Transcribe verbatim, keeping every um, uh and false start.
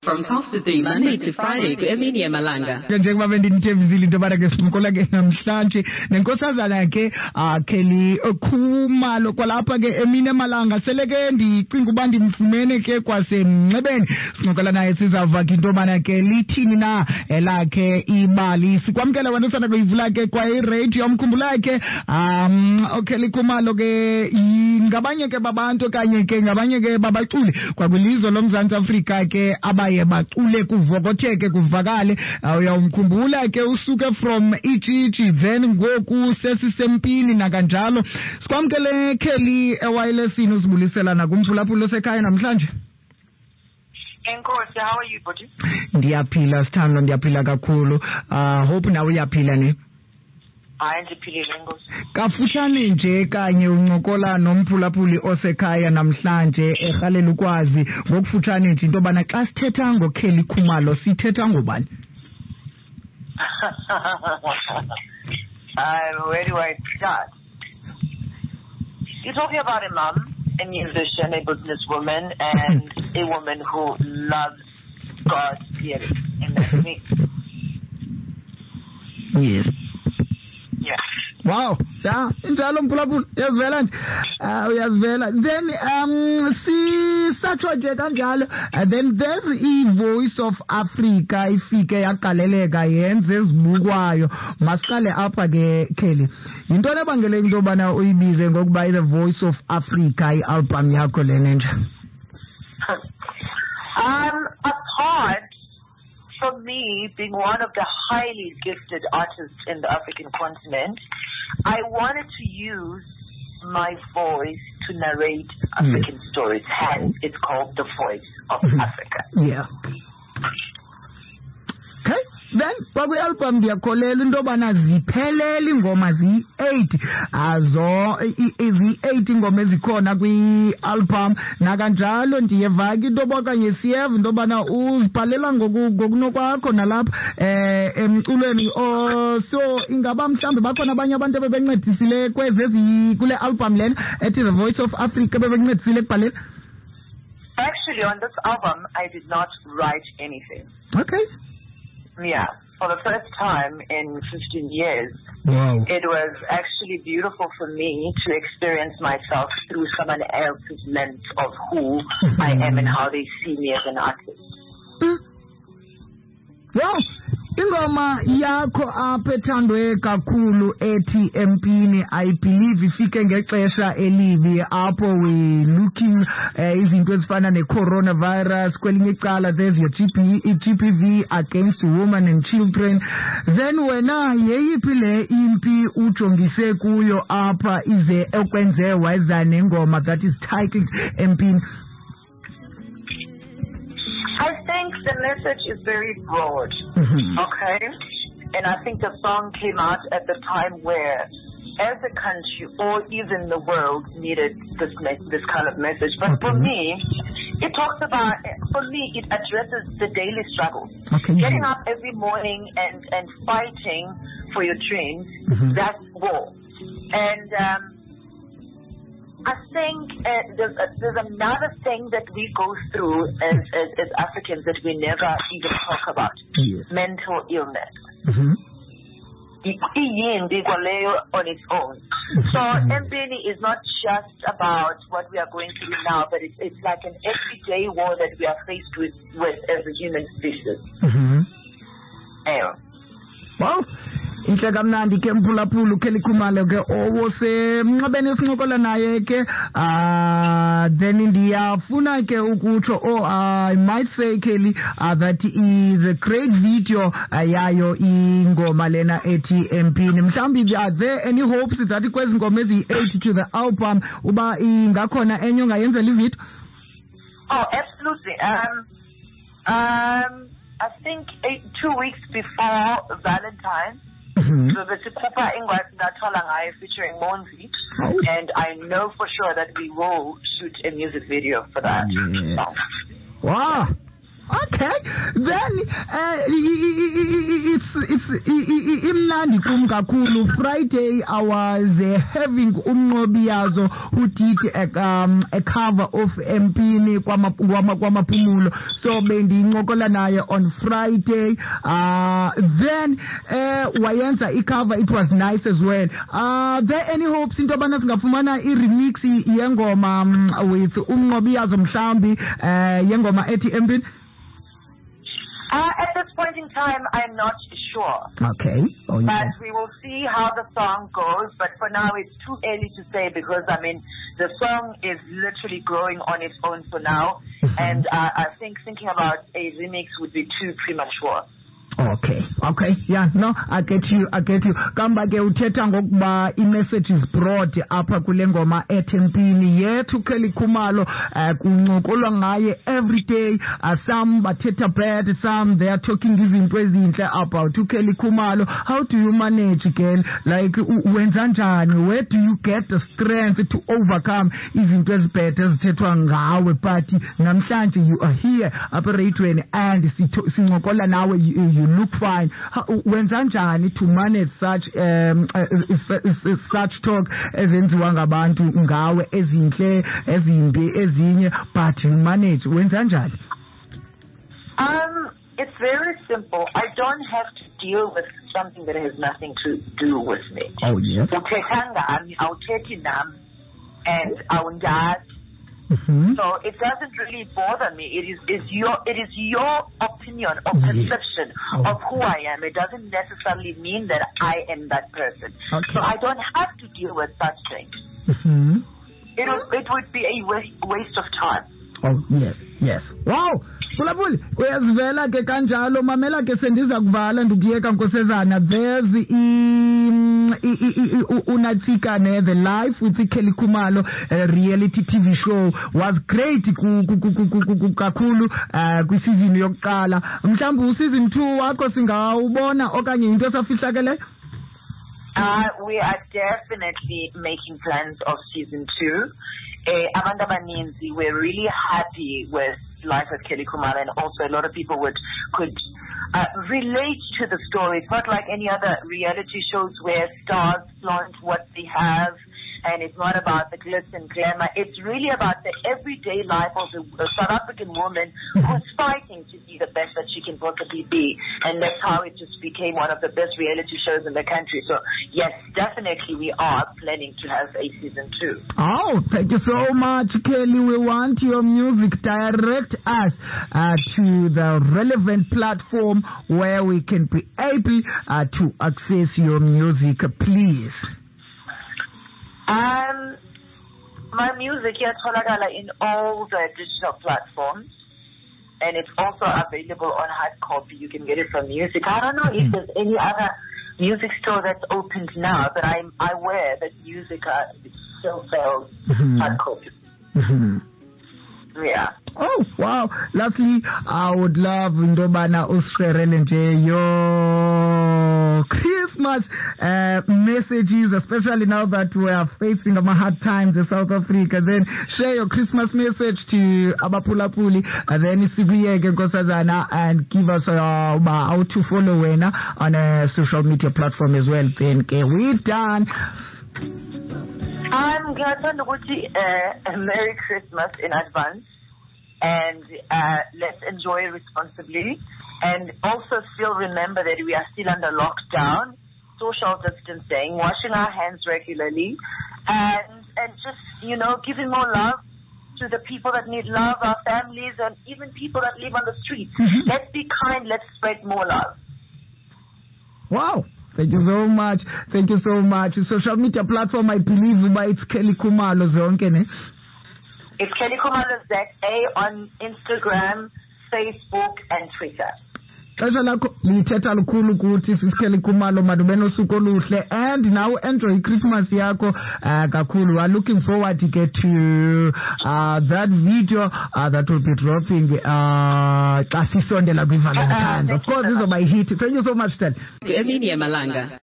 From twelve to three, Monday to Friday, to Emini Malanga. Njengoba bendinithembisile into yobana ke sincokola ke namhlanje nenkosazana ke Kelly Khumalo kwalapha ke Emini Malanga sele ke ndicinga uba ndimfumene ke kwasemncebeni sincokola naye sizava ke into yobana ke lithini na elakhe ibali sikwamkela wena usana kuyivula ke kwa i-radio mkhumbula ke um Kelly Khumalo ke ngabanye ke babantu kanye ke ngabanye ke babaculi kwakwilizwe loMzantsi Afrika ke aba bacule kuvokotheke kuvakale uyawumkhumbula ke usuke from ichichi then ngoku sesisempini nakanjalo sikwamkele Kelly ewayelesini usibulisela nakumphulaphula osekhaya namhlanje. Enkosi, how are you buddy? Ndiyaphila sithando, ndiyaphila kakhulu. uh hope nawe uyaphila ne? Hayi ndiphilile Nkosi. Kafutshane nje kanye uncokola nomphulaphuli osekhaya namhlanje erhalela ukwazi ngokufutshane nje into bana xa sithetha ngoKelly Khumalo sithetha ngobani? um, where do I start? You're talking about a mom, a musician, a businesswoman, and a woman who loves God dearly, and that's me. Yes. Yeah. Wow, yeah, injalo mphulaphula yazivela nje ah uyazivela then um si sathwa nje kanjalo then there's i Voice of Africa ifike yagaleleka yenze ezibukwayo masiqale apha ke Kelly into lebangele into yobana uyibize ngokuba i The Voice of Africa i-album yakho lena nje. um apart from me being one of the highly gifted artists in the African continent, I wanted to use my voice to narrate African mm. stories. Hence, it's called The Voice of mm-hmm. Africa. Yeah. Okay. Then, kwaku album ndiyakholela into yobana ziphelele ingoma zi-eight azo zi-eight ingoma ezikhona kwi-album nakanjalo ndiyeva ke into yoba kanye siyeva into yobana uzibhalela ngokunokwakho nalapha eh emculweni so ingaba mhlawumbe bakhona abanye abantu bebencedisile kwezezi kule album lena ethi The Voice of Africa bebencedisile ekubhalela? Actually, on this album I did not write anything. Okay. Yeah, for the first time in fifteen years, wow. It was actually beautiful for me to experience myself through someone else's lens of who I am and how they see me as an artist. Mm. Wow. Ingoma yakho apha ethandwe kakhulu ethi Empini I believe ifike ngexesha elibi apho we looking izinto ezifana ne-coronavirus kwelinye icala there's your G P V against women and children then wena yeyiphi le impi ujongise kuyo apha ize ekwenze wayeza nengoma that is titled Empini? I think the message is very broad, mm-hmm. okay? And I think the song came out at the time where, as a country or even the world, needed this this kind of message. But okay. for me, it talks about, for me, it addresses the daily struggle. Okay. Getting up every morning and, and fighting for your dreams, mm-hmm. that's war. And um, I think uh, there's, uh, there's another thing that we go through as, as, as Africans that we never even talk about. Yes. Mental illness. Mm-hmm. On its own. So Empini is not just about what we are going through now, but it's, it's like an everyday war that we are faced with, with as a human species. Mm-hmm. Yeah. Wow. Inhle kamnandi ke mphulaphula uKelly Khumalo ke owosemncebeni sincokola naye ke ah then ndiyafuna ke ukutsho oh I might say Kelly uh, that is a great video uh, yayo ingoma lena ethi Empini. Mhlawumbi are there any hopes that kwezi ngoma ezi-eight to the album uba ingakhona enye ongayenzela ivideo? Oh, absolutely. Um, um, I think eight, two weeks before Valentine's, mm-hmm. so the Sipupa Ingwas Natala Ngai featuring Monzi, oh. and I know for sure that we will shoot a music video for that yeah. song. Wow. Okay, then uh, it's it's imnandi kum kakhulu. Friday I was uh, having umnqobiyazo who did a, um, a cover of Mpini Kwamaphumulo. So bendincokola naye on Friday. Uh, then uh, wayenza i-cover, it was nice as well. Are uh, there any hopes into yobana singafumana i-remix yengoma um, with Umnqobiyazo mhlambi uh, yengoma ethi Mpini? Uh, at this point in time, I'm not sure. Okay. Oh, yeah. But we will see how the song goes. But for now, it's too early to say because, I mean, the song is literally growing on its own for now. Mm-hmm. And uh, I think thinking about a remix would be too premature. Okay, okay, yeah, no, I get you, I get you. Kamba ke uthetha ngokuba i-message is broad apha kule ngoma ethi Mpini yethu Kelly Khumalo kuncokolwa ngaye every day. Uh, some bathetha bad, some they are talking izinto ezinhle about Kelly Khumalo. How do you manage, girl? Like wenza njani? Where do you get the strength to overcome izinto ezibhethe ezithethwa ngawe? But namhlanje you are here apha radioweni and sincokola nawe, you, you look fine. Wenza njani to manage such um, uh, uh, such talk ezenziwa ngabantu ngawe ezinhle ezimbi ezinye, but you manage? Wenza njani? Um, it's very simple. I don't have to deal with something that has nothing to do with me. Oh yes. Uthetha ngami, awuthethi nami, and awundazi. Mm-hmm. So it doesn't really bother me. It is, is your it is your opinion or perception oh. of who I am. It doesn't necessarily mean that I am that person. Okay. So I don't have to deal with such things. Mm-hmm. It would it would be a waste of time. Oh yes, yes. Wow. Phulaphuli uyazivela ke kanjalo, mamela ke sendiza kuvala ndikuyeka Nkosazana. There's unatsika ne the life with Kelly Khumalo reality T V show was great kakhulu kwi season yokuqala. Mhlawumbe u season two wakho singawubona okanye into esafihlakele? Uh, we are definitely making plans of season two. Uh, Amanda Baninzi, we're really happy with Life with Kelly Khumalo, and also a lot of people would could uh, relate to the story. It's not like any other reality shows where stars flaunt what they have, and it's not about the glitz and glamour. It's really about the everyday life of a, a South African woman who's fighting to be the best that she can possibly be, and that's how it just became one of the best reality shows in the country. So yes, definitely we are planning to have a season two. Oh, thank you so much, Kelly. We want your music. Direct us uh, to the relevant platform where we can be able uh, to access your music, please. Um, my music is in all the digital platforms, and it's also available on hard copy. You can get it from Music. I don't know if there's any other music store that's opened now, but I'm aware that Music uh, still sells mm-hmm. hard copy. Mm-hmm. Yeah. Oh, wow. Lastly, I would love Ndobana Usherele nje your Christmas uh, messages, especially now that we are facing a hard times in South Africa. Then share your Christmas message to Abaphulaphuli, and then Sibiyeke Nkosazana, and give us uh, how to follow Wena on a social media platform as well. Then okay, we're done. I'm glad to wish you a Merry Christmas in advance, and uh, let's enjoy responsibly, and also still remember that we are still under lockdown, social distancing, washing our hands regularly, and and just, you know, giving more love to the people that need love, our families, and even people that live on the streets. Mm-hmm. Let's be kind, let's spread more love. Wow. Thank you so much. Thank you so much. Social media platform, I believe, it's Kelly Khumalo zonke, ne? It's Kelly Khumalo Z A on Instagram, Facebook, and Twitter. Xesha lakho lithetha lukhulu kuthi Kelly Khumalo madubeno suku oluhle, and now enjoy Christmas yakho kakhulu. We are looking forward to get to uh, that video uh, that will be dropping xa sisondela kwi Valentine's. Of course, this is my hit. Thank you so much, Tel. Emini Malanga.